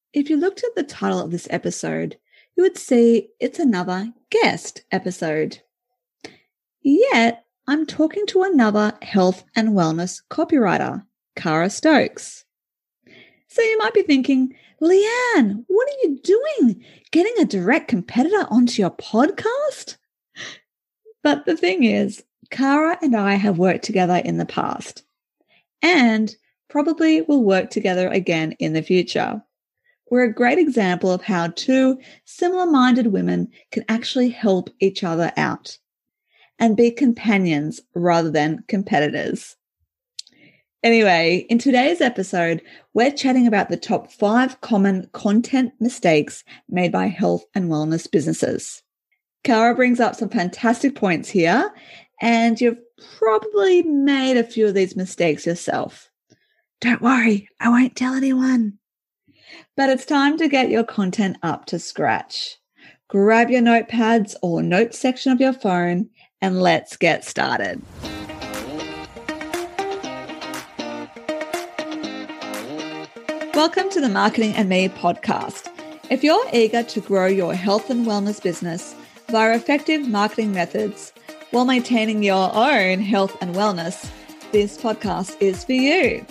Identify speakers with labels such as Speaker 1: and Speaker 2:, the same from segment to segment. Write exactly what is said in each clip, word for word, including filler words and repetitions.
Speaker 1: If you looked at the title of this episode, you would see it's another guest episode. Yet, I'm talking to another health and wellness copywriter, Cara Stokes. So you might be thinking, Leanne, what are you doing? Getting a direct competitor onto your podcast? But the thing is, Cara and I have worked together in the past and probably will work together again in the future. We're a great example of how two similar-minded women can actually help each other out and be companions rather than competitors. Anyway, in today's episode, we're chatting about the top five common content mistakes made by health and wellness businesses. Cara brings up some fantastic points here, and you've probably made a few of these mistakes yourself. Don't worry, I won't tell anyone. But it's time to get your content up to scratch. Grab your notepads or notes section of your phone and let's get started. Welcome to the Marketing and Me podcast. If you're eager to grow your health and wellness business via effective marketing methods while maintaining your own health and wellness, this podcast is for you.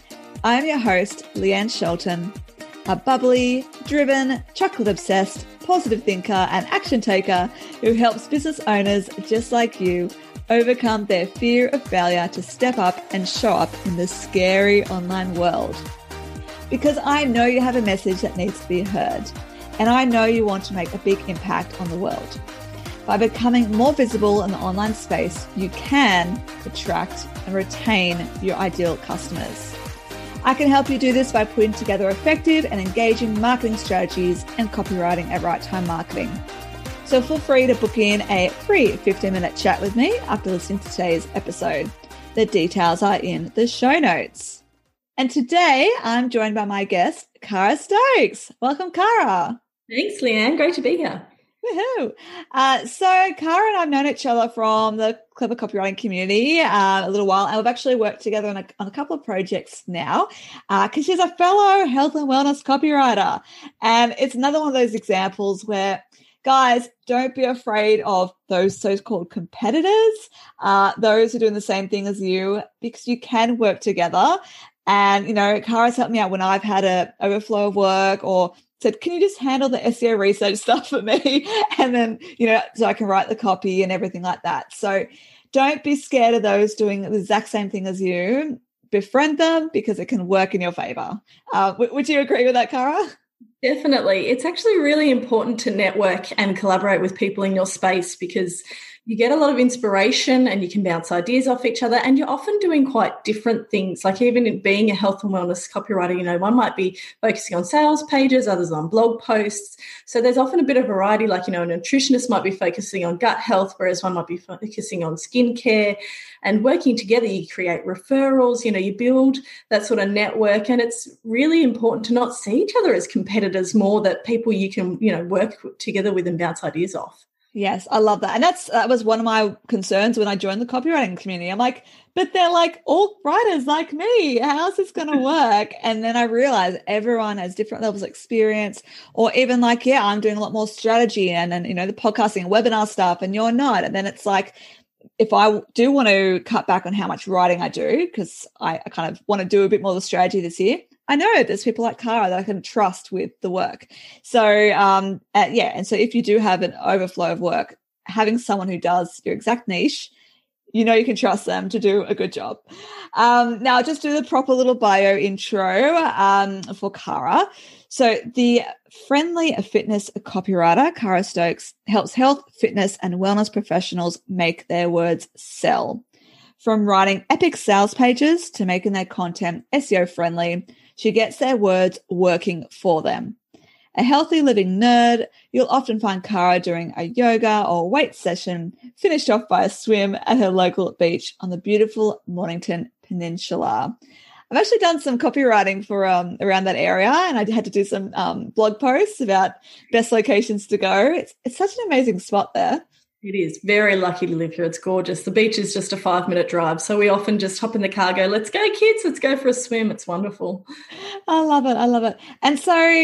Speaker 1: I am your host, Leanne Shelton, a bubbly, driven, chocolate-obsessed, positive thinker and action taker who helps business owners just like you overcome their fear of failure to step up and show up in the scary online world. Because I know you have a message that needs to be heard, and I know you want to make a big impact on the world. By becoming more visible in the online space, you can attract and retain your ideal customers. I can help you do this by putting together effective and engaging marketing strategies and copywriting at Right Time Marketing. So feel free to book in a free fifteen-minute chat with me after listening to today's episode. The details are in the show notes. And today I'm joined by my guest, Cara Stokes. Welcome, Cara.
Speaker 2: Thanks, Leanne. Great to be here.
Speaker 1: Woohoo. Uh, so Cara and I've known each other from the Clever Copywriting community uh, a little while, and we've actually worked together on a, on a couple of projects now because uh, she's a fellow health and wellness copywriter. And it's another one of those examples where, guys, don't be afraid of those so-called competitors, uh, those who are doing the same thing as you, because you can work together. And, you know, Cara's helped me out when I've had an overflow of work or said, can you just handle the S E O research stuff for me? And then, you know, so I can write the copy and everything like that. So don't be scared of those doing the exact same thing as you. Befriend them because it can work in your favor. Uh, w- would you agree with that, Cara?
Speaker 2: Definitely. It's actually really important to network and collaborate with people in your space because you get a lot of inspiration and you can bounce ideas off each other, and you're often doing quite different things. Like even in being a health and wellness copywriter, you know, one might be focusing on sales pages, others on blog posts. So there's often a bit of variety, like, you know, a nutritionist might be focusing on gut health, whereas one might be focusing on skincare. And working together, you create referrals, you know, you build that sort of network. And it's really important to not see each other as competitors, more that people you can, you know, work together with and bounce ideas off.
Speaker 1: Yes, I love that. And that's that was one of my concerns when I joined the copywriting community. I'm like, but they're like all writers like me. How's this going to work? And then I realized everyone has different levels of experience, or even like, yeah, I'm doing a lot more strategy and, and you know, the podcasting and webinar stuff, and you're not. And then it's like, if I do want to cut back on how much writing I do, because I, I kind of want to do a bit more of the strategy this year, I know there's people like Cara that I can trust with the work. So, um, uh, yeah, and so if you do have an overflow of work, having someone who does your exact niche, you know you can trust them to do a good job. Um, now, I'll just do the proper little bio intro um, for Cara. So the friendly fitness copywriter, Cara Stokes, helps health, fitness, and wellness professionals make their words sell. From writing epic sales pages to making their content S E O friendly, she gets their words working for them. A healthy living nerd, you'll often find Cara doing a yoga or weight session, finished off by a swim at her local beach on the beautiful Mornington Peninsula. I've actually done some copywriting for um, around that area, and I had to do some um, blog posts about best locations to go. It's, it's such an amazing spot there.
Speaker 2: It is. Very lucky to live here. It's gorgeous. The beach is just a five-minute drive, so we often just hop in the car, go, let's go, kids, let's go for a swim. It's wonderful.
Speaker 1: I love it. I love it. And so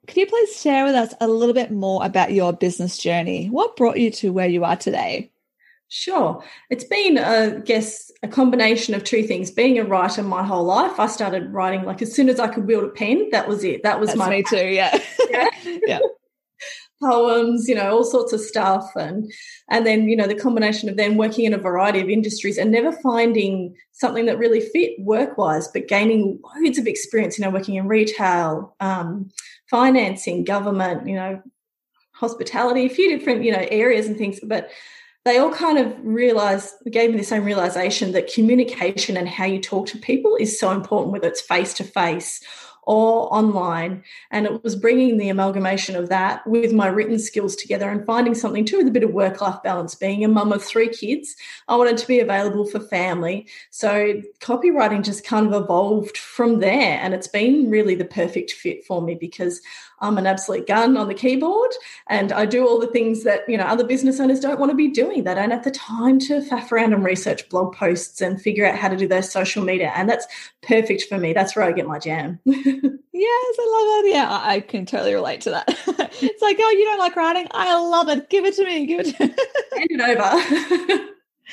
Speaker 1: could you please share with us a little bit more about your business journey? What brought you to where you are today?
Speaker 2: Sure. It's been, uh, I guess, a combination of two things. Being a writer my whole life, I started writing like as soon as I could wield a pen. That was it. That was
Speaker 1: That's
Speaker 2: my
Speaker 1: me too. Yeah.
Speaker 2: Yeah.
Speaker 1: Yeah.
Speaker 2: Poems, you know, all sorts of stuff. And and then, you know, the combination of then working in a variety of industries and never finding something that really fit work-wise, but gaining loads of experience, you know, working in retail, um, financing, government, you know, hospitality, a few different, you know, areas and things. But they all kind of realised, gave me the same realisation that communication and how you talk to people is so important, whether it's face-to-face or online. And it was bringing the amalgamation of that with my written skills together and finding something too with a bit of work-life balance. Being a mum of three kids, I wanted to be available for family. So copywriting just kind of evolved from there, and it's been really the perfect fit for me because I'm an absolute gun on the keyboard and I do all the things that, you know, other business owners don't want to be doing. They don't have the time to faff around and research blog posts and figure out how to do their social media. And that's perfect for me. That's where I get my jam.
Speaker 1: Yes, I love it. Yeah, I can totally relate to that. It's like, oh, you don't like writing? I love it. Give it to me. Give it to me.
Speaker 2: Hand it over.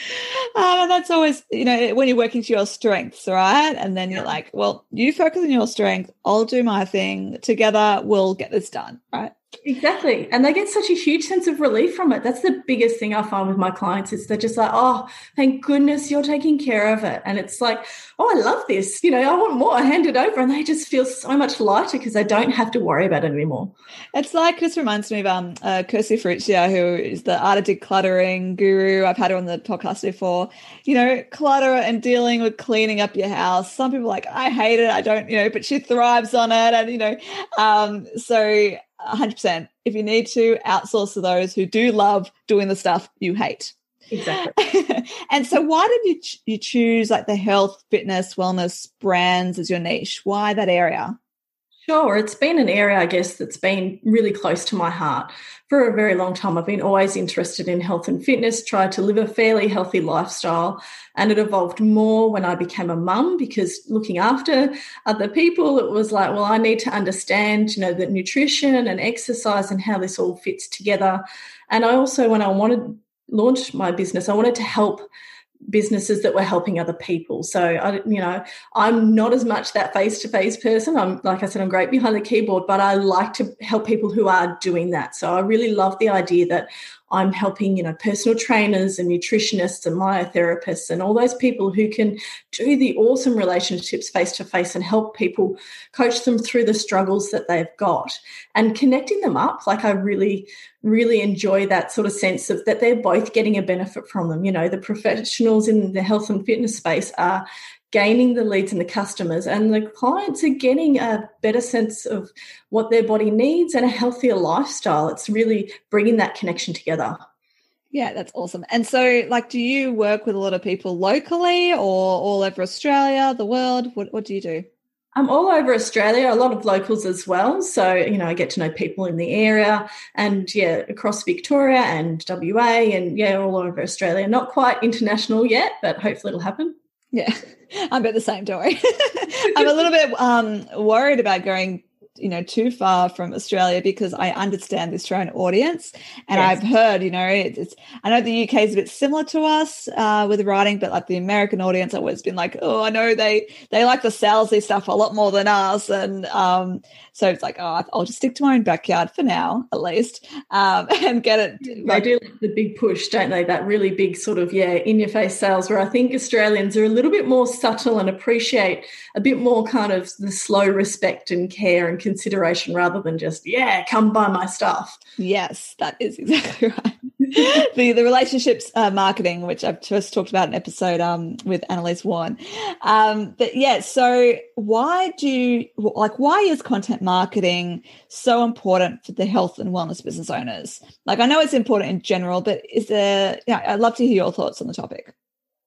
Speaker 1: Um, and that's always, you know, when you're working to your strengths, right? And then you're yeah. like, well, you focus on your strength. I'll do my thing. Together, we'll get this done, right?
Speaker 2: Exactly. And they get such a huge sense of relief from it. That's the biggest thing I find with my clients is they're just like, oh, thank goodness you're taking care of it. And it's like, oh, I love this. You know, I want more. I hand it over. And they just feel so much lighter because they don't have to worry about it anymore.
Speaker 1: It's like, this reminds me of um, uh, Kirsty Furicchia, who is the art of decluttering guru. I've had her on the podcast before. You know, clutter and dealing with cleaning up your house. Some people are like, I hate it. I don't, you know, but she thrives on it. And, you know, um, so one hundred percent. If you need to, outsource to those who do love doing the stuff you hate.
Speaker 2: Exactly.
Speaker 1: And so why did you ch- you choose like the health, fitness, wellness brands as your niche? Why that area?
Speaker 2: Sure. It's been an area, I guess, that's been really close to my heart. For a very long time, I've been always interested in health and fitness, tried to live a fairly healthy lifestyle, and it evolved more when I became a mum because looking after other people, it was like, well, I need to understand, you know, the nutrition and exercise and how this all fits together. And I also, when I wanted to launch my business, I wanted to help businesses that were helping other people. So, I, you know, I'm not as much that face-to-face person. I'm, like I said, I'm great behind the keyboard, but I like to help people who are doing that. So I really love the idea that I'm helping, you know, personal trainers and nutritionists and myotherapists and all those people who can do the awesome relationships face-to-face and help people coach them through the struggles that they've got and connecting them up. Like I really, really enjoy that sort of sense of that they're both getting a benefit from them. You know, the professionals in the health and fitness space are gaining the leads and the customers, and the clients are getting a better sense of what their body needs and a healthier lifestyle. It's really bringing that connection together.
Speaker 1: Yeah, that's awesome. And so, like, do you work with a lot of people locally or all over Australia, the world? What, what do you do?
Speaker 2: I'm all over Australia, a lot of locals as well. So, you know, I get to know people in the area and, yeah, across Victoria and W A and, yeah, all over Australia. Not quite international yet, but hopefully it'll happen.
Speaker 1: Yeah, I'm about the same, don't worry. I'm a little bit um, worried about going, you know, too far from Australia because I understand the Australian audience, and yes. I've heard, you know, it's, it's. I know the U K is a bit similar to us uh, with writing, but like the American audience, I've always been like, oh, I know they they like the salesy stuff a lot more than us, and um, so it's like, oh, I'll just stick to my own backyard for now, at least, um, and get it.
Speaker 2: They like, do like the big push, don't they? That really big sort of yeah, in your face sales. Where I think Australians are a little bit more subtle and appreciate a bit more kind of the slow respect and care and consideration rather than just, yeah, come buy my stuff.
Speaker 1: Yes, that is exactly right. the the relationships uh, marketing, which I've just talked about in an episode um, with Annalise Warren. Um, but yeah, so why do you, like, why is content marketing so important for the health and wellness business owners? Like, I know it's important in general, but is there, yeah, I'd love to hear your thoughts on the topic.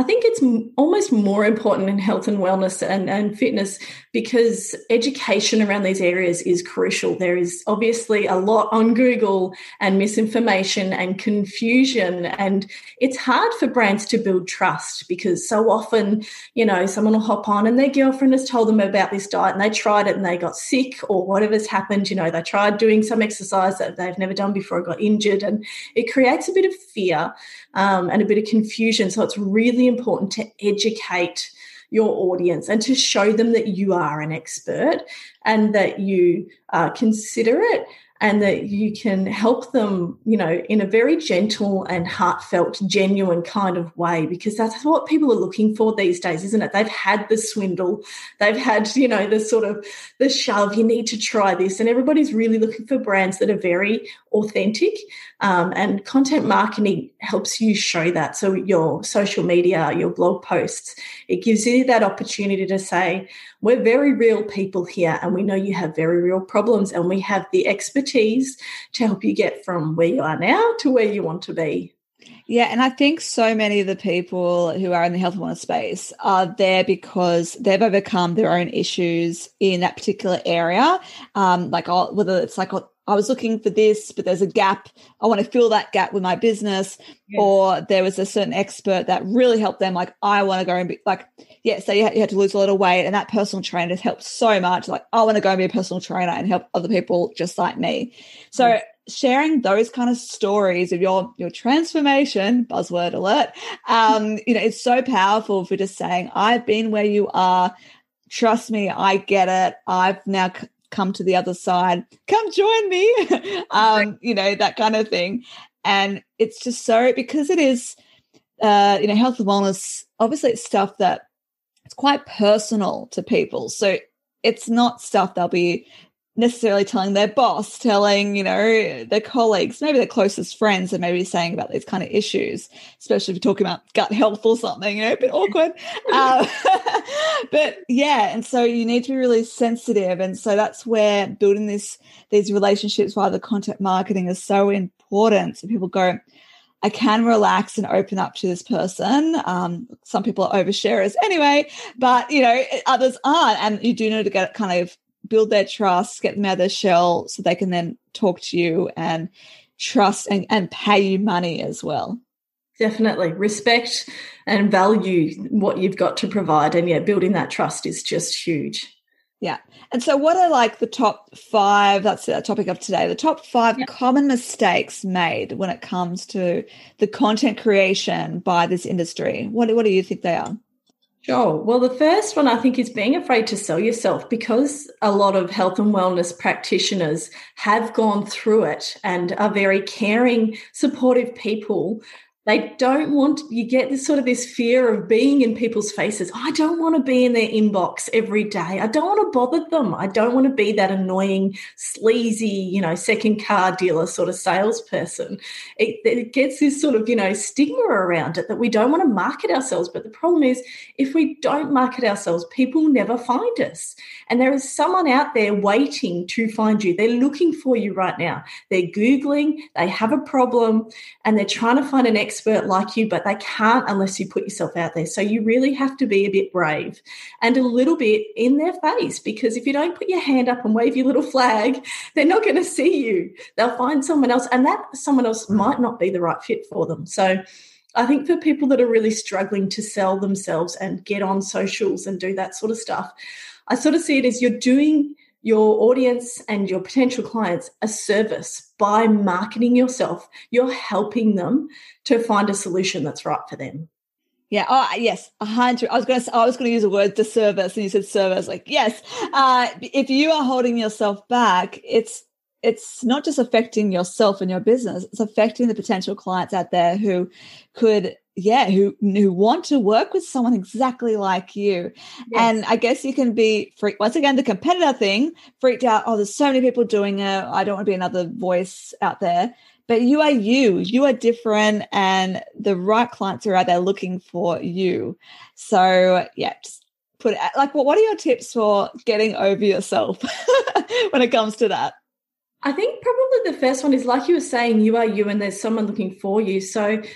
Speaker 2: I think it's m- almost more important in health and wellness and, and fitness because education around these areas is crucial. There is obviously a lot on Google and misinformation and confusion, and it's hard for brands to build trust because so often, you know, someone will hop on and their girlfriend has told them about this diet and they tried it and they got sick or whatever's happened. You know, they tried doing some exercise that they've never done before and got injured, and it creates a bit of fear um, and a bit of confusion. So it's really important to educate your audience and to show them that you are an expert and that you are considerate and that you can help them, you know, in a very gentle and heartfelt, genuine kind of way, because that's what people are looking for these days, isn't it? They've had the swindle. They've had, you know, the sort of the shove, you need to try this. And everybody's really looking for brands that are very authentic. Um, and content marketing helps you show that. So your social media, your blog posts, it gives you that opportunity to say, we're very real people here and we know you have very real problems and we have the expertise to help you get from where you are now to where you want to be.
Speaker 1: Yeah, and I think so many of the people who are in the health and wellness space are there because they've overcome their own issues in that particular area. Um, like oh, whether it's like, oh, I was looking for this, but there's a gap. I want to fill that gap with my business. Yes. Or there was a certain expert that really helped them. Like, I want to go and be like, yeah, so you had, you had to lose a lot of weight and that personal trainer has helped so much. Like, I want to go and be a personal trainer and help other people just like me. So yes. Sharing those kind of stories of your, your transformation, buzzword alert, um, you know, it's so powerful for just saying, I've been where you are. Trust me, I get it. I've now c- come to the other side. Come join me. um, you know, that kind of thing. And it's just so, because it is, uh, you know, health and wellness, obviously it's stuff that it's quite personal to people. So it's not stuff they'll be necessarily telling their boss, telling, you know, their colleagues, maybe their closest friends, and maybe saying about these kind of issues, especially if you're talking about gut health or something, you know, a bit awkward. um, but yeah, and so you need to be really sensitive. And so that's where building this, these relationships via the content marketing is so important. So people go, I can relax and open up to this person. Um, some people are oversharers anyway, but, you know, others aren't. And you do need to get kind of build their trust, get them out of their shell so they can then talk to you and trust and, and pay you money as well.
Speaker 2: Definitely. Respect and value what you've got to provide. And yeah, building that trust is just huge.
Speaker 1: Yeah. And so what are like the top five, that's the topic of today, the top five yeah. common mistakes made when it comes to the content creation by this industry? What, what do you think they are?
Speaker 2: Sure. Well, the first one I think is being afraid to sell yourself, because a lot of health and wellness practitioners have gone through it and are very caring, supportive people. They don't want, you get this sort of this fear of being in people's faces. I don't want to be in their inbox every day. I don't want to bother them. I don't want to be that annoying, sleazy, you know, second car dealer sort of salesperson. It, it gets this sort of, you know, stigma around it that we don't want to market ourselves. But the problem is, if we don't market ourselves, people never find us. And there is someone out there waiting to find you. They're looking for you right now. They're Googling, they have a problem, and they're trying to find an expert expert like you, but they can't unless you put yourself out there. So you really have to be a bit brave and a little bit in their face, because if you don't put your hand up and wave your little flag, they're not going to see you. They'll find someone else, and that someone else might not be the right fit for them. So I think for people that are really struggling to sell themselves and get on socials and do that sort of stuff, I sort of see it as you're doing your audience and your potential clients a service by marketing yourself. You're helping them to find a solution that's right for them.
Speaker 1: Yeah. Oh, yes. A hundred. I was going to. I was going to use the word disservice, and you said service. Like, yes. Uh, if you are holding yourself back, it's it's not just affecting yourself and your business. It's affecting the potential clients out there who could, yeah, who who want to work with someone exactly like you. Yes. And I guess you can be freaked, once again, the competitor thing, freaked out. Oh, there's so many people doing it. I don't want to be another voice out there. But you are you. You are different, and the right clients are out there looking for you. So, yeah, just put it like, well, what are your tips for getting over yourself when it comes to that?
Speaker 2: I think probably the first one is, like you were saying, you are you and there's someone looking for you. So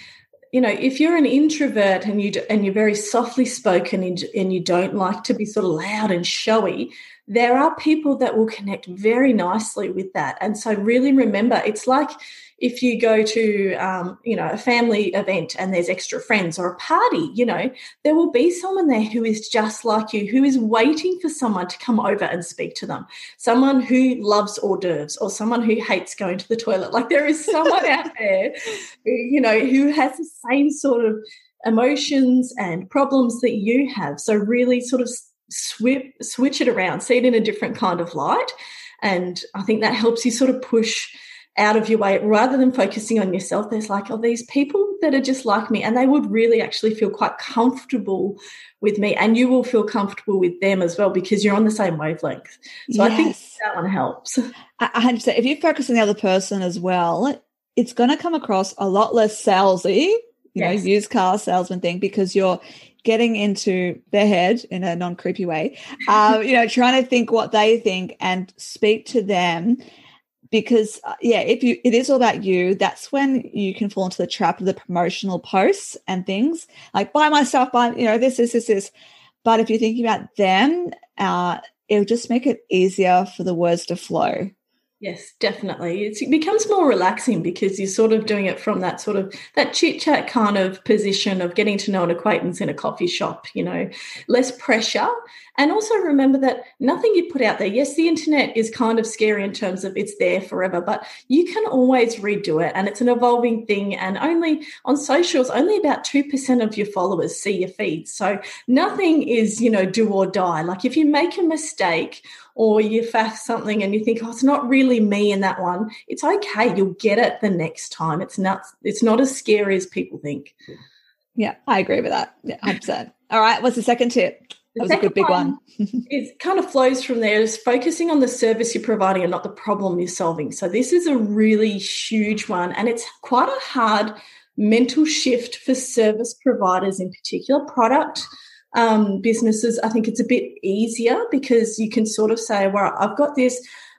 Speaker 2: you know, if you're an introvert and you do, and you're very softly spoken and, and you don't like to be sort of loud and showy, there are people that will connect very nicely with that. And so really remember, it's like if you go to, um, you know, a family event and there's extra friends or a party, you know, there will be someone there who is just like you, who is waiting for someone to come over and speak to them, someone who loves hors d'oeuvres or someone who hates going to the toilet. Like there is someone out there, who, you know, who has the same sort of emotions and problems that you have. So really sort of swip, switch it around, see it in a different kind of light. And I think that helps you sort of push out of your way rather than focusing on yourself. There's like, oh, these people that are just like me, and they would really actually feel quite comfortable with me, and you will feel comfortable with them as well because you're on the same wavelength. So yes. I think that one helps.
Speaker 1: one hundred percent. If you focus on the other person as well, it's going to come across a lot less salesy, you yes. know, used car salesman thing, because you're getting into their head in a non-creepy way, um, you know, trying to think what they think and speak to them. Because, uh, yeah, if you it is all about you, that's when you can fall into the trap of the promotional posts and things like buy my stuff, buy, you know, this, this, this, this. But if you're thinking about them, uh, it'll just make it easier for the words to flow.
Speaker 2: Yes, definitely. It's, it becomes more relaxing because you're sort of doing it from that sort of that chit-chat kind of position of getting to know an acquaintance in a coffee shop, you know, less pressure. And also remember that nothing you put out there, yes, the internet is kind of scary in terms of it's there forever, but you can always redo it, and it's an evolving thing. And only on socials, only about two percent of your followers see your feeds. So nothing is, you know, do or die. Like if you make a mistake or you faff something and you think, oh, it's not really me in that one, it's okay. You'll get it the next time. It's not, it's not as scary as people think.
Speaker 1: Yeah, I agree with that. Yeah, one hundred percent. All right, what's the second tip? That was a good big one. one.
Speaker 2: It kind of flows from there. It's focusing on the service you're providing and not the problem you're solving. So this is a really huge one, and it's quite a hard mental shift for service providers in particular. Product um, businesses, I think it's a bit easier because you can sort of say, well, I've got this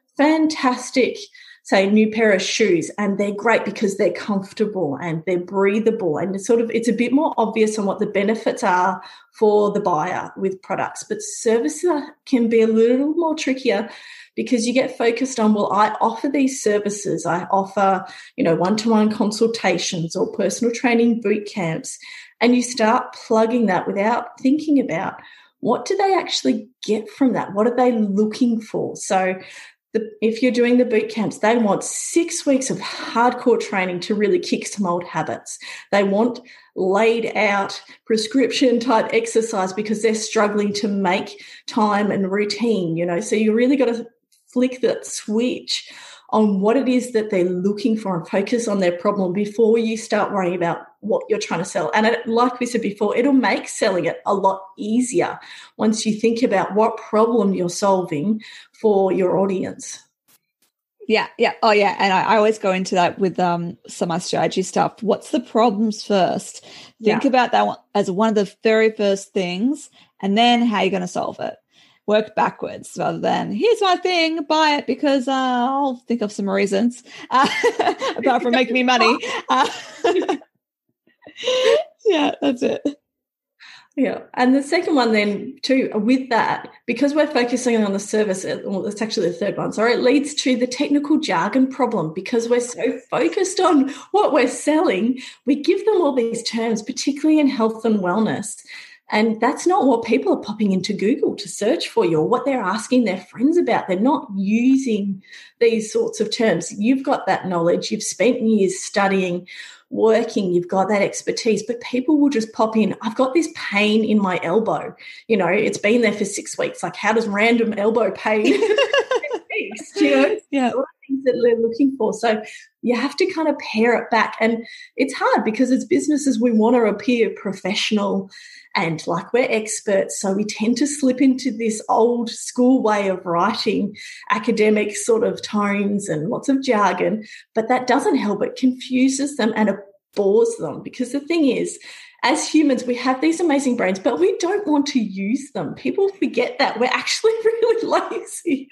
Speaker 2: fantastic, say, new pair of shoes, and they're great because they're comfortable and they're breathable, and it's sort of it's a bit more obvious on what the benefits are for the buyer with products. But services can be a little more trickier because you get focused on, well, I offer these services. I offer, you know, one-to-one consultations or personal training boot camps, and you start plugging that without thinking about what do they actually get from that? What are they looking for? So The, if you're doing the boot camps, they want six weeks of hardcore training to really kick some old habits. They want laid out prescription type exercise because they're struggling to make time and routine, you know. So you really got to flick that switch on what it is that they're looking for and focus on their problem before you start worrying about what you're trying to sell. And it, like we said before, it'll make selling it a lot easier once you think about what problem you're solving for your audience.
Speaker 1: Yeah, yeah. Oh, yeah. And I, I always go into that with um, some of my strategy stuff. What's the problems first? Think yeah. about that as one of the very first things, and then how you're going to solve it. Work backwards rather than here's my thing, buy it because uh, I'll think of some reasons uh, apart from making me money. Uh, yeah, that's it.
Speaker 2: Yeah. And the second one then too, with that, because we're focusing on the service, well, that's actually the third one, sorry, it leads to the technical jargon problem. Because we're so focused on what we're selling, we give them all these terms, particularly in health and wellness. And that's not what people are popping into Google to search for you or what they're asking their friends about. They're not using these sorts of terms. You've got that knowledge. You've spent years studying, working. You've got that expertise. But people will just pop in, I've got this pain in my elbow. You know, it's been there for six weeks. Like, how does random elbow pain fix? You know,
Speaker 1: yeah.
Speaker 2: All the things that they're looking for. So you have to kind of pare it back. And it's hard because as businesses, we want to appear professional and like we're experts, so we tend to slip into this old school way of writing, academic sort of tones and lots of jargon, but that doesn't help. It confuses them and it bores them, because the thing is, as humans, we have these amazing brains, but we don't want to use them. People forget that. We're actually really lazy.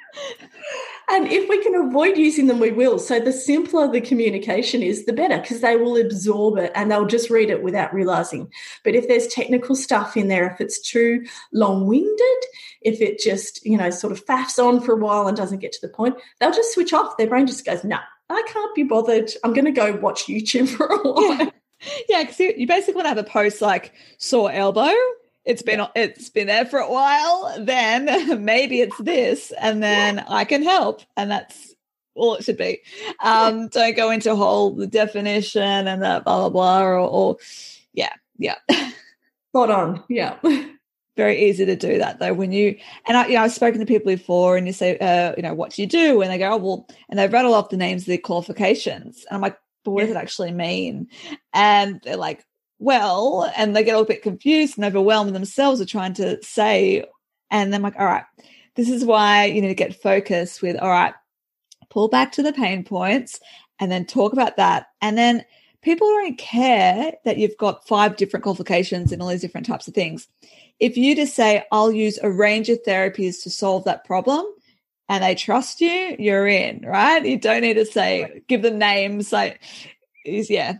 Speaker 2: And if we can avoid using them, we will. So the simpler the communication is, the better, because they will absorb it and they'll just read it without realizing. But if there's technical stuff in there, if it's too long-winded, if it just, you know, sort of faffs on for a while and doesn't get to the point, they'll just switch off. Their brain just goes, no, I can't be bothered. I'm going to go watch YouTube for a while.
Speaker 1: Yeah. Yeah, because you, you basically want to have a post like sore elbow. It's been yeah. it's been there for a while. Then maybe it's this, and then yeah. I can help, and that's all it should be. Um, yeah. Don't go into whole the definition and the blah blah blah, or, or yeah, yeah.
Speaker 2: Spot on. Yeah.
Speaker 1: Very easy to do that though. When you and I, you know, I've spoken to people before, and you say, uh, you know, what do you do? And they go, oh well, and they rattle off the names of their qualifications, and I'm like, but what does it actually mean? And they're like, well, and they get a little bit confused and overwhelmed themselves are trying to say, and I'm like, all right, this is why you need to get focused with, all right, pull back to the pain points and then talk about that. And then people don't care that you've got five different qualifications and all these different types of things. If you just say, I'll use a range of therapies to solve that problem, and they trust you, you're in, right? You don't need to say, give them names like, is yeah,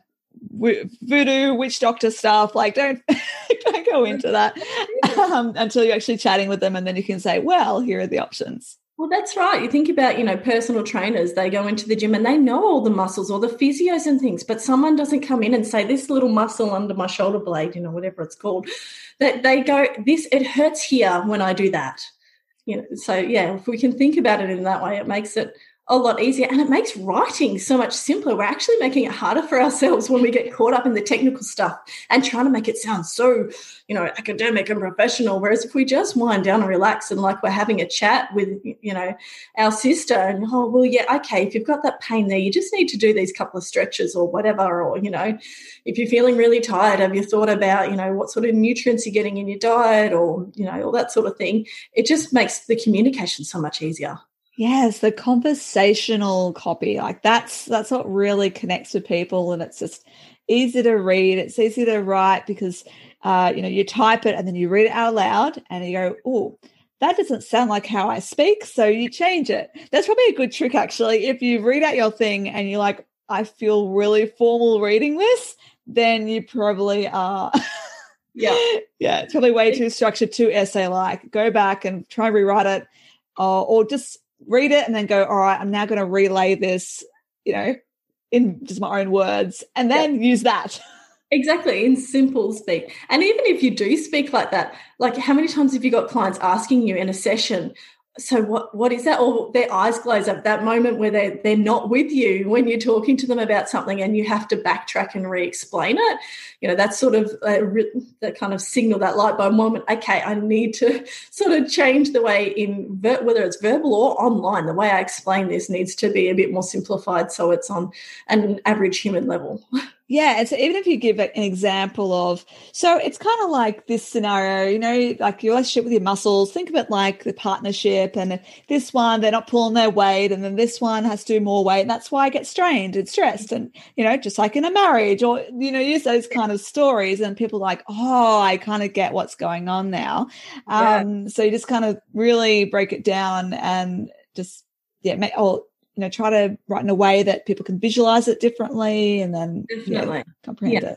Speaker 1: voodoo, witch doctor stuff. Like, don't don't go into that um, until you're actually chatting with them, and then you can say, well, here are the options.
Speaker 2: Well, that's right. You think about, you know, personal trainers, they go into the gym and they know all the muscles or the physios and things, but someone doesn't come in and say, this little muscle under my shoulder blade, you know, whatever it's called, that they go, this, it hurts here when I do that. You know, so yeah, if we can think about it in that way, it makes it a lot easier, and it makes writing so much simpler. We're actually making it harder for ourselves when we get caught up in the technical stuff and trying to make it sound so, you know, academic and professional. Whereas if we just wind down and relax and like we're having a chat with, you know, our sister and, oh, well, yeah, okay, if you've got that pain there, you just need to do these couple of stretches or whatever. Or, you know, if you're feeling really tired, have you thought about, you know, what sort of nutrients you're getting in your diet or, you know, all that sort of thing. It just makes the communication so much easier.
Speaker 1: Yes, the conversational copy, like that's that's what really connects with people, and it's just easy to read. It's easy to write because uh, you know, you type it and then you read it out loud, and you go, "Oh, that doesn't sound like how I speak," so you change it. That's probably a good trick, actually. If you read out your thing and you're like, "I feel really formal reading this," then you probably are.
Speaker 2: Yeah,
Speaker 1: yeah, it's probably way too structured, too essay-like. Go back and try and rewrite it, or, or just read it and then go, all right, I'm now going to relay this, you know, in just my own words, and then yep. use that.
Speaker 2: Exactly, in simple speak. And even if you do speak like that, like how many times have you got clients asking you in a session, so what what is that? Or their eyes glaze up, that moment where they, they're not with you when you're talking to them about something and you have to backtrack and re-explain it. You know, that's sort of uh, that kind of signal, that light bulb moment. Okay, I need to sort of change the way in, ver- whether it's verbal or online, the way I explain this needs to be a bit more simplified so it's on an average human level.
Speaker 1: Yeah, and so even if you give an example of, so it's kind of like this scenario, you know, like your relationship with your muscles, think of it like the partnership, and this one, they're not pulling their weight, and then this one has to do more weight, and that's why I get strained and stressed, and, you know, just like in a marriage, or, you know, use those kind of stories, and people are like, oh, I kind of get what's going on now. Um, yeah. So you just kind of really break it down and just, yeah, make, oh, you know, try to write in a way that people can visualize it differently, and then
Speaker 2: Definitely.
Speaker 1: Yeah, comprehend
Speaker 2: yeah.
Speaker 1: it.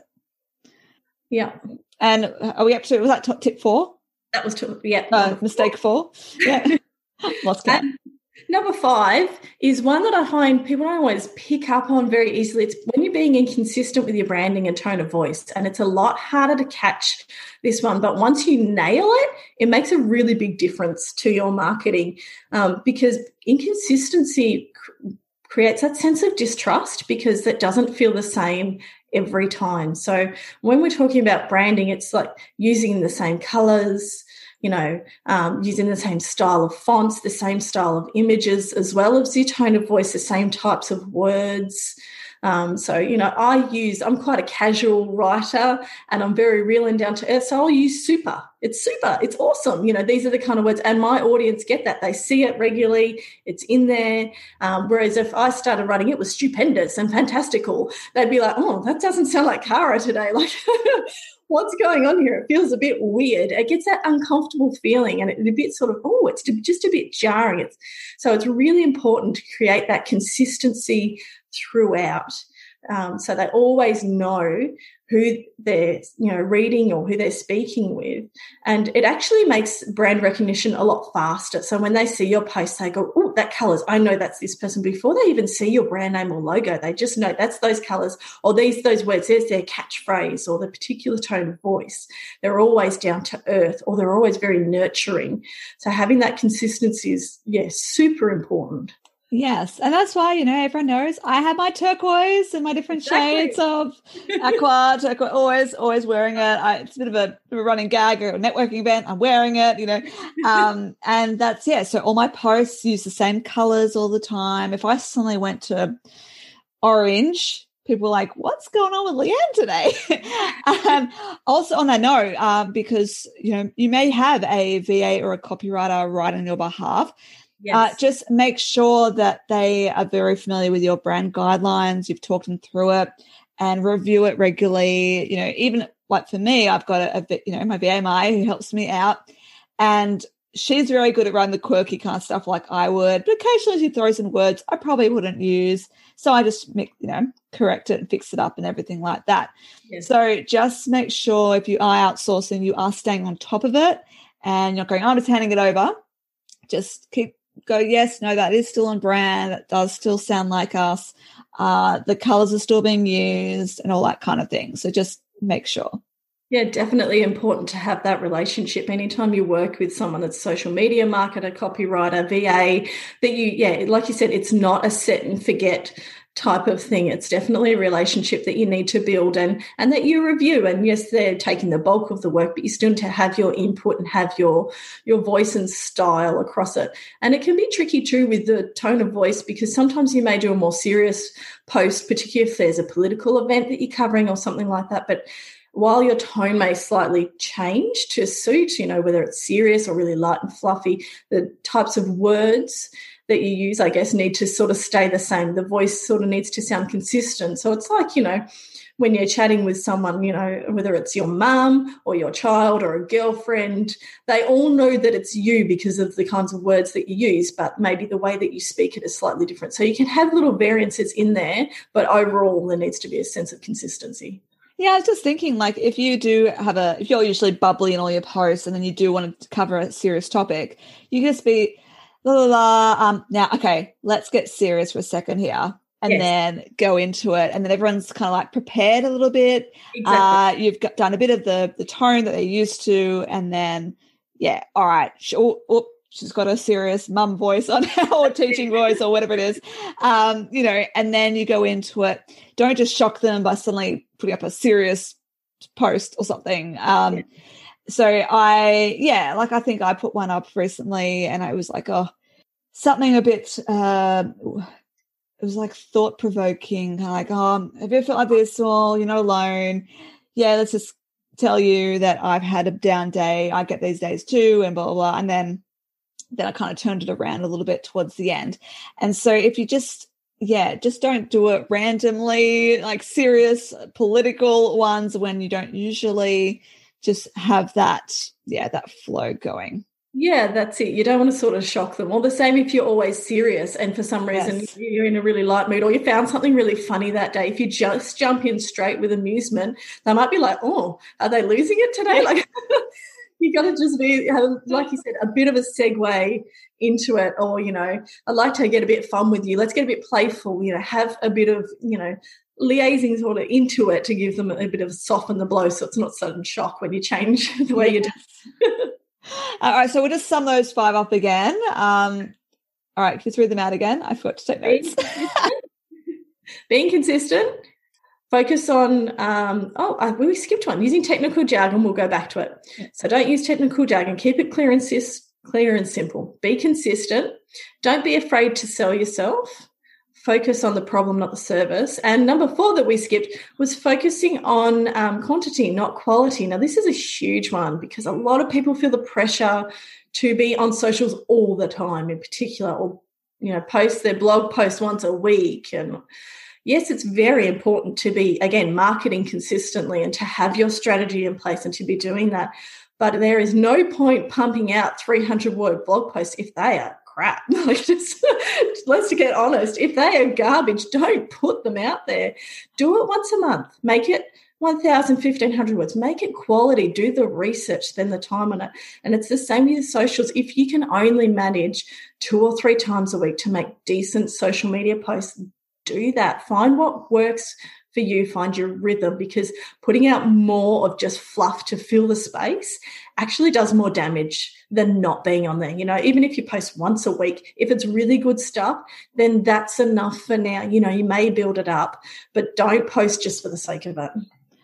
Speaker 2: Yeah.
Speaker 1: And are we up to, was that top tip four?
Speaker 2: That was, to, yeah.
Speaker 1: Uh, mistake four. Yeah. Lots going on.
Speaker 2: Number five is one that I find people don't always pick up on very easily. It's when you're being inconsistent with your branding and tone of voice, and it's a lot harder to catch this one. But once you nail it, it makes a really big difference to your marketing, um, because inconsistency cr- creates that sense of distrust because it doesn't feel the same every time. So when we're talking about branding, it's like using the same colors, you know, um, using the same style of fonts, the same style of images, as well as your tone of voice, the same types of words. Um, so, you know, I use, I'm quite a casual writer and I'm very real and down to earth. So I'll use super It's super. It's awesome. You know, these are the kind of words, and my audience get that. They see it regularly. It's in there. Um, whereas if I started writing, it was stupendous and fantastical, they'd be like, oh, that doesn't sound like Cara today. Like, what's going on here? It feels a bit weird. It gets that uncomfortable feeling, and it's a bit sort of, oh, it's just a bit jarring. It's, so it's really important to create that consistency throughout. Um, so they always know who they're, you know, reading or who they're speaking with. And it actually makes brand recognition a lot faster. So when they see your post, they go, oh, that colours, I know that's this person. Before they even see your brand name or logo, they just know that's those colours or these those words. There's their catchphrase or the particular tone of voice. They're always down to earth, or they're always very nurturing. So having that consistency is, yeah, super important.
Speaker 1: Yes, and that's why, you know, everyone knows I have my turquoise and my different exactly. shades of aqua, turquoise, always, always wearing it. I, it's a bit of a, a running gag or a networking event. I'm wearing it, you know, um, and that's, yeah, so all my posts use the same colors all the time. If I suddenly went to orange, people are like, what's going on with Leanne today? um, also on that note, um, because, you know, you may have a V A or a copywriter write on your behalf. Yes. Uh, just make sure that they are very familiar with your brand guidelines. You've talked them through it, and review it regularly. You know, even like for me, I've got a, a you know, my V A M I who helps me out, and she's very good at running the quirky kind of stuff like I would, but occasionally she throws in words I probably wouldn't use. So I just make, you know, correct it and fix it up and everything like that. Yes. So just make sure if you are outsourcing, you are staying on top of it, and you're going, oh, I'm just handing it over. Just keep go, yes, no, that is still on brand. That does still sound like us. Uh, the colors are still being used and all that kind of thing. So just make sure.
Speaker 2: Yeah, definitely important to have that relationship. Anytime you work with someone that's social media marketer, copywriter, V A, that you, yeah, like you said, it's not a set and forget type of thing. It's definitely a relationship that you need to build and and that you review. And yes, they're taking the bulk of the work, but you still need to have your input and have your your voice and style across it. And it can be tricky too with the tone of voice, because sometimes you may do a more serious post, particularly if there's a political event that you're covering or something like that. But while your tone may slightly change to suit, you know, whether it's serious or really light and fluffy, the types of words that you use, I guess, need to sort of stay the same. The voice sort of needs to sound consistent. So it's like, you know, when you're chatting with someone, you know, whether it's your mum or your child or a girlfriend, they all know that it's you because of the kinds of words that you use, but maybe the way that you speak it is slightly different. So you can have little variances in there, but overall there needs to be a sense of consistency.
Speaker 1: Yeah, I was just thinking, like, if you do have a, if you're usually bubbly in all your posts and then you do want to cover a serious topic, you can just be, la, la, la, um, now, okay, let's get serious for a second here, and yes. then go into it. And then everyone's kind of like prepared a little bit. Exactly. Uh, you've got, done a bit of the the tone that they're used to. And then, yeah, all right, she, oh, oh, she's got a serious mum voice on her or teaching voice or whatever it is, um, you know, and then you go into it. Don't just shock them by suddenly putting up a serious post or something. Um, yeah. So I, yeah, like I think I put one up recently and I was like, oh, something a bit, uh, it was like thought-provoking, kind of like, oh, have you ever felt like this? Well, you're not alone. Yeah, let's just tell you that I've had a down day. I get these days too, and blah, blah, blah. And then, then I kind of turned it around a little bit towards the end. And so if you just, yeah, just don't do it randomly, like serious political ones when you don't usually, just have that, yeah, that flow going.
Speaker 2: Yeah, that's it. You don't want to sort of shock them. Or the same if you're always serious and for some reason yes. you're in a really light mood or you found something really funny that day. If you just jump in straight with amusement, they might be like, oh, are they losing it today? Like you got to just be, have, like you said, a bit of a segue into it. Or, you know, I'd like to get a bit fun with you. Let's get a bit playful, you know, have a bit of, you know, liaising sort of into it to give them a bit of soften the blow so it's not sudden shock when you change the way you do.
Speaker 1: All right, so we'll just sum those five up again. Um, all right, can you read them out again? I forgot to take notes.
Speaker 2: Being consistent, Being consistent focus on, um, oh, I, we skipped one. Using technical jargon, we'll go back to it. So don't use technical jargon. Keep it clear and, sis- clear and simple. Be consistent. Don't be afraid to sell yourself. focus on the problem, not the service. And number four that we skipped was focusing on um, quantity, not quality. Now, this is a huge one because a lot of people feel the pressure to be on socials all the time in particular, or, you know, post their blog post once a week. And yes, it's very important to be, again, marketing consistently and to have your strategy in place and to be doing that. But there is no point pumping out three hundred word blog posts if they are crap. Like, just, let's get honest. If they are garbage, don't put them out there. Do it once a month. Make it one thousand, fifteen hundred words. Make it quality. Do the research, spend the time on it. And it's the same with socials. If you can only manage two or three times a week to make decent social media posts, do that. Find what works for you, find your rhythm, because putting out more of just fluff to fill the space actually does more damage than not being on there. You know, even if you post once a week, if it's really good stuff, then that's enough for now. You know, you may build it up, but don't post just for the sake of it.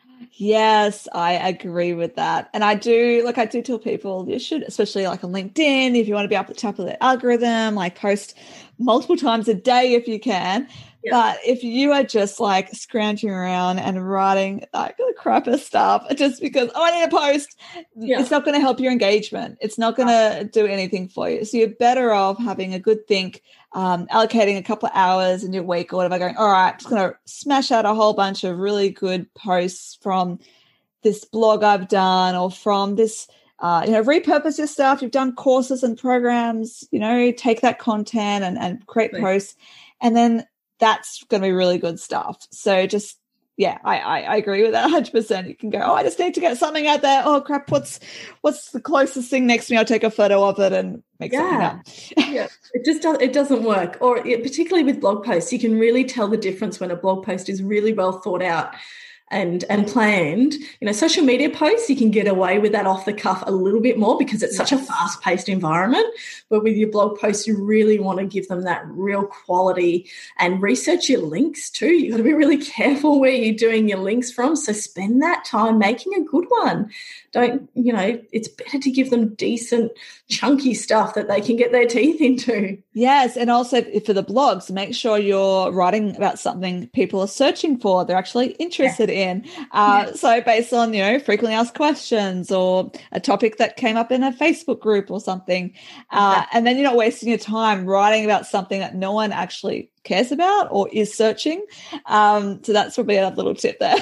Speaker 1: Yes, I agree with that. And I do, like I do tell people you should, especially like on LinkedIn, if you want to be up at the top of the algorithm, like post multiple times a day if you can. Yeah. But if you are just like scrounging around and writing like the crappiest stuff just because, oh, I need a post, yeah. it's not going to help your engagement. It's not going to do anything for you. So you're better off having a good think, um, allocating a couple of hours in your week or whatever, going, all right, I'm just going to smash out a whole bunch of really good posts from this blog I've done or from this, uh, you know, repurpose your stuff. You've done courses and programs, you know, take that content and, and create right. posts. And then that's going to be really good stuff. So just, yeah, I, I, I agree with that one hundred percent. You can go, oh, I just need to get something out there. Oh, crap, what's what's the closest thing next to me? I'll take a photo of it and make
Speaker 2: yeah.
Speaker 1: something up.
Speaker 2: yeah, it just does, it doesn't work. Or it, particularly with blog posts, you can really tell the difference when a blog post is really well thought out and and planned. You know, social media posts, you can get away with that off the cuff a little bit more because it's yes. such a fast-paced environment. But with your blog posts, you really want to give them that real quality and research your links too. You've got to be really careful where you're doing your links from. So spend that time making a good one. Don't, you know, it's better to give them decent, chunky stuff that they can get their teeth into.
Speaker 1: Yes, and also for the blogs, make sure you're writing about something people are searching for, they're actually interested yeah. in. Uh, yeah. So based on, you know, frequently asked questions or a topic that came up in a Facebook group or something. Uh, okay. And then you're not wasting your time writing about something that no one actually cares about or is searching. Um, so that's probably a little tip there.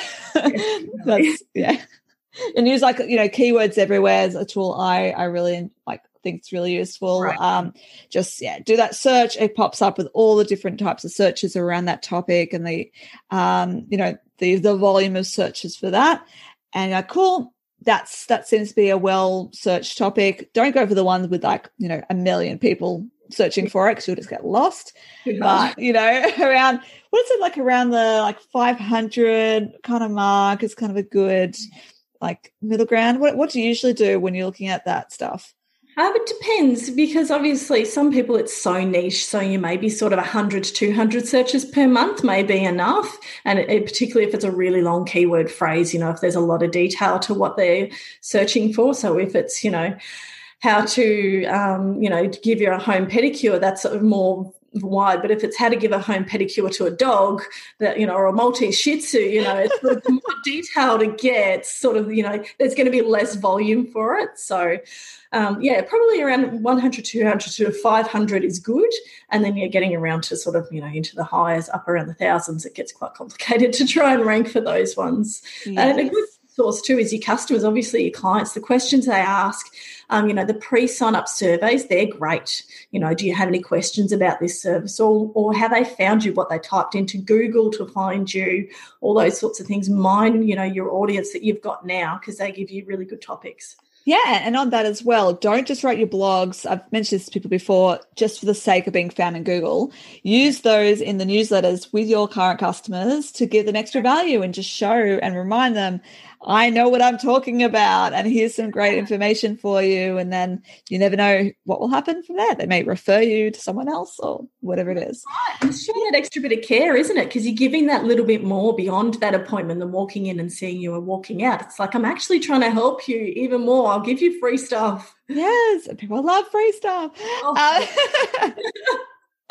Speaker 1: That's, yeah. And use like, you know, keywords everywhere is a tool I, I really like think it's really useful. Right. Um, just, yeah, do that search. It pops up with all the different types of searches around that topic and the, um, you know, the, the volume of searches for that. And uh, cool. That's, that seems to be a well searched topic. Don't go for the ones with like, you know, a million people searching for it because you'll just get lost. But, you know, around, what is it like around the like five hundred kind of mark is kind of a good like middle ground. What what do you usually do when you're looking at that stuff?
Speaker 2: Um, it depends because obviously some people it's so niche, so you maybe sort of one hundred to two hundred searches per month may be enough, and it, it, particularly if it's a really long keyword phrase, you know, if there's a lot of detail to what they're searching for. So if it's, you know, how to, um, you know, give you a home pedicure, that's sort of more wide, but if it's how to give a home pedicure to a dog, that, you know, or a Maltese Shih Tzu, you know, it's sort of more detailed it gets, sort of, you know, there's going to be less volume for it. So, um, yeah, probably around one hundred, two hundred to five hundred is good. And then you're getting around to sort of, you know, into the highs, up around the thousands, it gets quite complicated to try and rank for those ones. Yes. And a good source too is your customers, obviously your clients, the questions they ask. Um, you know, the pre-sign-up surveys, they're great. You know, do you have any questions about this service, or or have they found you, what they typed into Google to find you, all those sorts of things. Mine, you know, your audience that you've got now, because they give you really good topics.
Speaker 1: Yeah, and on that as well, don't just write your blogs. I've mentioned this to people before, just for the sake of being found in Google. Use those in the newsletters with your current customers to give them extra value and just show and remind them, I know what I'm talking about and here's some great information for you. And then you never know what will happen from there. They may refer you to someone else or whatever it is.
Speaker 2: Right. It's showing that extra bit of care, isn't it? Because you're giving that little bit more beyond that appointment than walking in and seeing you and walking out. It's like, I'm actually trying to help you even more. I'll give you free stuff.
Speaker 1: Yes. People love free stuff. Oh. Uh,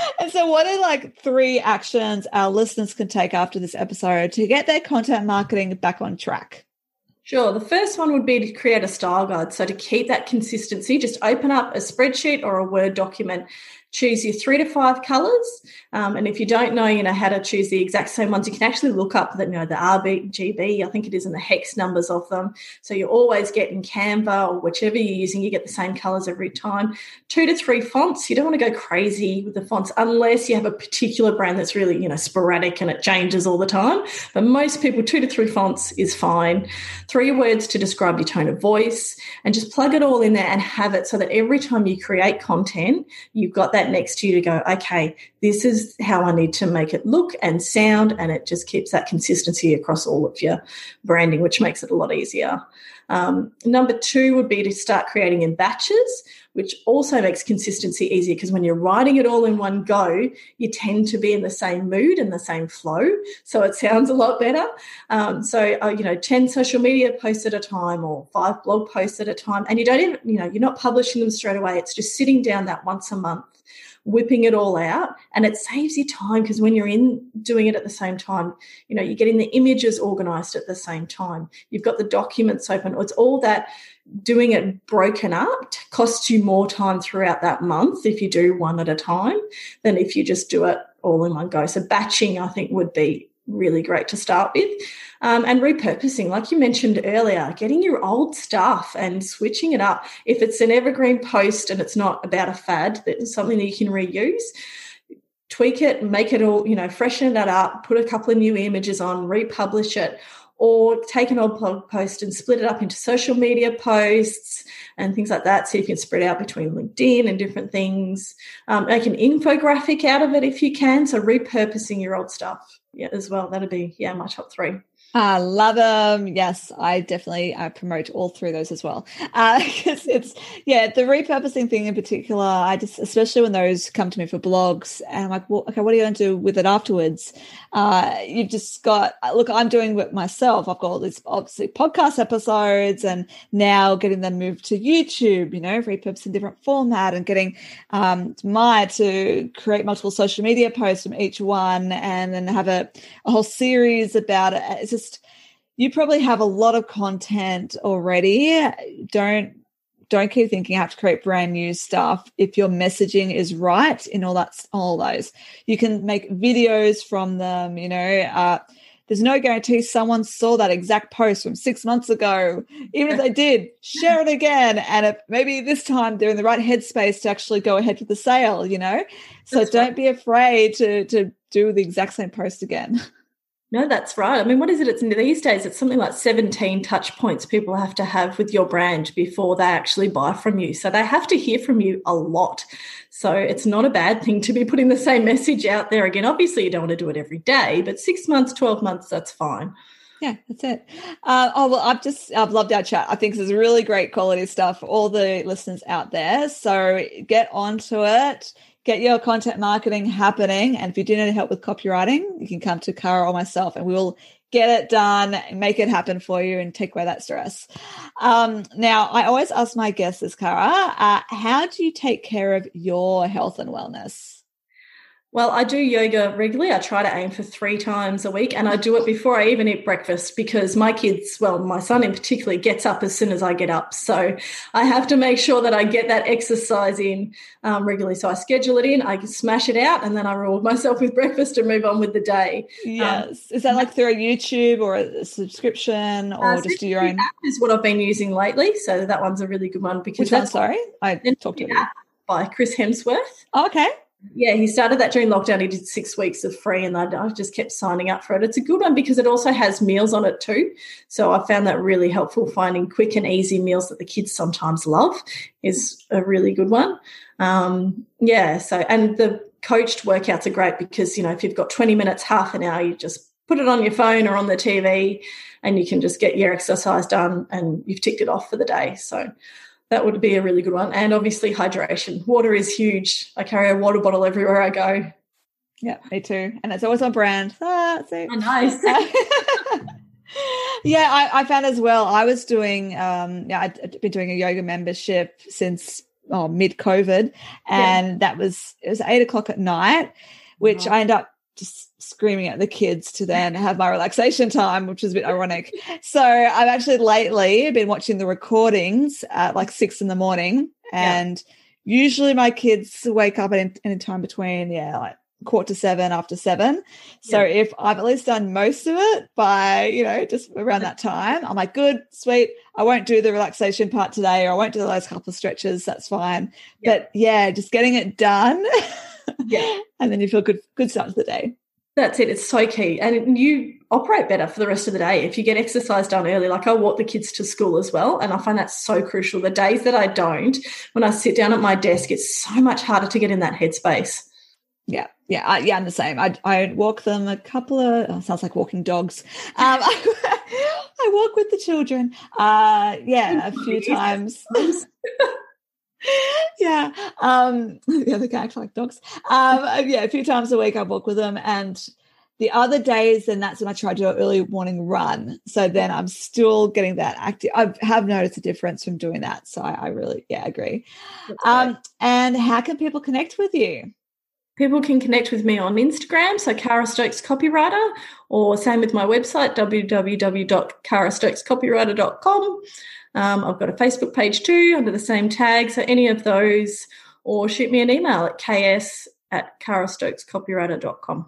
Speaker 1: And so what are like three actions our listeners can take after this episode to get their content marketing back on track?
Speaker 2: Sure. The first one would be to create a style guide. So to keep that consistency, just open up a spreadsheet or a Word document, choose your three to five colours. Um, and if you don't know, you know, how to choose the exact same ones, you can actually look up the, you know, the R G B, I think it is, and the hex numbers of them. So you always get in Canva or whichever you're using, you get the same colours every time. Two to three fonts. You don't want to go crazy with the fonts unless you have a particular brand that's really, you know, sporadic and it changes all the time. But most people, two to three fonts is fine. Three words to describe your tone of voice, and just plug it all in there and have it so that every time you create content, you've got that next to you to go, okay, this is how I need to make it look and sound, and it just keeps that consistency across all of your branding, which makes it a lot easier. Um, number two would be to start creating in batches, which also makes consistency easier because when you're writing it all in one go, you tend to be in the same mood and the same flow. So it sounds a lot better. Um, so, uh, you know, ten social media posts at a time or five blog posts at a time. And you don't even, you know, you're not publishing them straight away. It's just sitting down that once a month, whipping it all out, and it saves you time because when you're in doing it at the same time, you know, you're getting the images organized at the same time. You've got the documents open. It's all that doing it broken up costs you more time throughout that month if you do one at a time than if you just do it all in one go. So batching, I think, would be really great to start with. Um, and repurposing, like you mentioned earlier, getting your old stuff and switching it up. If it's an evergreen post and it's not about a fad, that's something that you can reuse, tweak it, make it all, you know, freshen that up, put a couple of new images on, republish it, or take an old blog post and split it up into social media posts and things like that so you can spread out between LinkedIn and different things. Um, make an infographic out of it if you can, so repurposing your old stuff yeah, as well. That'd be, yeah, my top three.
Speaker 1: I love them. Yes, I definitely uh, promote all three of those as well. Uh, it's, it's, yeah, the repurposing thing in particular, I just, especially when those come to me for blogs and I'm like, well, okay, what are you going to do with it afterwards? Uh, you've just got, look, I'm doing it myself. I've got all these obviously podcast episodes and now getting them moved to YouTube, you know, repurposing different format and getting um, Maya to create multiple social media posts from each one and then have a, a whole series about it. It's just, you probably have a lot of content already. Don't don't keep thinking you have to create brand new stuff. If your messaging is right in all that, all those, you can make videos from them. You know, uh, there's no guarantee someone saw that exact post from six months ago. Even if they did, share it again, and if maybe this time they're in the right headspace to actually go ahead with the sale. You know, so That's don't right. be afraid to to do the exact same post again.
Speaker 2: No, that's right. I mean, what is it? It's these days, it's something like seventeen touch points people have to have with your brand before they actually buy from you. So they have to hear from you a lot. So it's not a bad thing to be putting the same message out there again. Obviously, you don't want to do it every day, but six months, twelve months, that's fine.
Speaker 1: Yeah, that's it. Uh, oh, well, I've just, I've loved our chat. I think this is really great quality stuff for all the listeners out there. So get onto it. Get your content marketing happening. And if you do need help with copywriting, you can come to Cara or myself and we will get it done, make it happen for you and take away that stress. Um, now, I always ask my guests this, Cara, uh, how do you take care of your health and wellness?
Speaker 2: Well, I do yoga regularly. I try to aim for three times a week, and I do it before I even eat breakfast because my kids, well, my son in particular, gets up as soon as I get up. So I have to make sure that I get that exercise in um, regularly. So I schedule it in, I smash it out, and then I reward myself with breakfast and move on with the day.
Speaker 1: Yes. Um, Is that like through a YouTube or a subscription or uh, just do your own?
Speaker 2: App is what I've been using lately. So that one's a really good one. Because
Speaker 1: Which one? Sorry? I talked to you.
Speaker 2: By Chris Hemsworth.
Speaker 1: Oh, okay.
Speaker 2: Yeah, he started that during lockdown. He did six weeks of free and I, I just kept signing up for it. It's a good one because it also has meals on it too. So I found that really helpful. Finding quick and easy meals that the kids sometimes love is a really good one. Um, yeah, so and the coached workouts are great because, you know, if you've got twenty minutes, half an hour, you just put it on your phone or on the T V and you can just get your exercise done and you've ticked it off for the day. So that would be a really good one. And obviously hydration. Water is huge. I carry a water bottle everywhere I go.
Speaker 1: Yeah, me too. And it's always on brand. Ah, so.
Speaker 2: Oh, nice.
Speaker 1: Yeah, I, I found as well, I was doing, um, yeah, I'd been doing a yoga membership since oh, mid-COVID, and yeah. that was, it was eight o'clock at night, which oh. I ended up just screaming at the kids to then have my relaxation time, which is a bit ironic. So I've actually lately been watching the recordings at like six in the morning, and yeah. usually my kids wake up at any time between, yeah, like quarter to seven, after seven. So yeah. if I've at least done most of it by, you know, just around that time, I'm like, good, sweet. I won't do the relaxation part today, or I won't do those couple of stretches. That's fine. Yeah. But yeah, just getting it done. yeah. And then you feel good, good start to the day.
Speaker 2: That's it. It's so key. And you operate better for the rest of the day if you get exercise done early. Like I walk the kids to school as well, and I find that so crucial. The days that I don't, when I sit down at my desk, it's so much harder to get in that headspace.
Speaker 1: Yeah, yeah, I, yeah. I'm the same. I I walk them a couple of. Oh, sounds like walking dogs. Um, I, I walk with the children. Uh, yeah, a few times. yeah, um, yeah, they can act like dogs. Um, yeah, a few times a week I walk with them, and the other days, then that's when I try to do an early morning run. So then I'm still getting that active. I have noticed a difference from doing that. So I, I really, yeah, agree. Um, and how can people connect with you?
Speaker 2: People can connect with me on Instagram, so Kara Stokes Copywriter, or same with my website, w w w dot kara stokes copywriter dot com. Um, I've got a Facebook page too under the same tag, so any of those, or shoot me an email at ks at kara stokes copywriter dot com.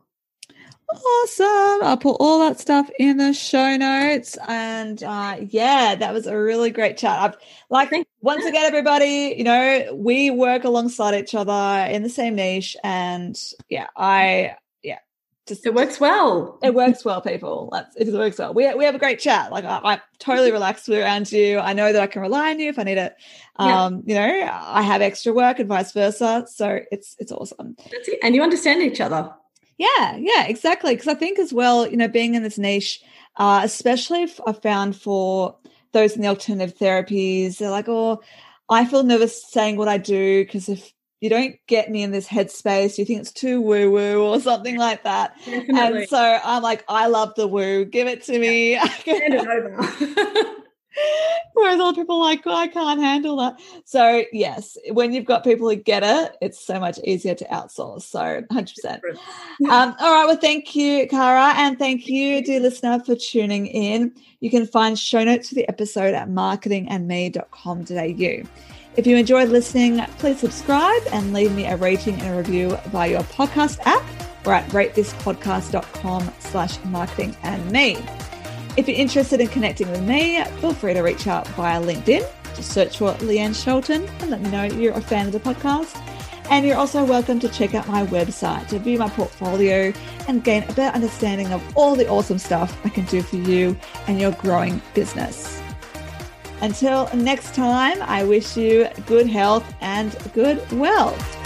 Speaker 1: Awesome. I'll put all that stuff in the show notes. And uh, yeah, that was a really great chat. I've like once again, everybody, you know, we work alongside each other in the same niche, and yeah, I yeah, just
Speaker 2: it works well.
Speaker 1: It works well, people. That's it works well. We we have a great chat. Like I, I'm totally relaxed around you. I know that I can rely on you if I need it. Um, yeah. You know, I have extra work and vice versa. So it's it's awesome.
Speaker 2: That's it. And you understand each other.
Speaker 1: Yeah, yeah, exactly. Because I think as well, you know, being in this niche, uh, especially if I found for those in the alternative therapies, they're like, oh, I feel nervous saying what I do because if you don't get me in this headspace, you think it's too woo-woo or something like that. Definitely. And so I'm like, I love the woo. Give it to me.
Speaker 2: Hand it over.
Speaker 1: Whereas other people are like, oh, I can't handle that. So, yes, when you've got people who get it, it's so much easier to outsource. So, one hundred percent. Um, all right. Well, thank you, Kara. And thank you, dear listener, for tuning in. You can find show notes for the episode at marketing and me dot com dot a u. If you enjoyed listening, please subscribe and leave me a rating and a review via your podcast app or at ratethispodcast.com slash marketing and me. If you're interested in connecting with me, feel free to reach out via LinkedIn. Just search for Leanne Shelton and let me know you're a fan of the podcast. And you're also welcome to check out my website to view my portfolio and gain a better understanding of all the awesome stuff I can do for you and your growing business. Until next time, I wish you good health and good wealth.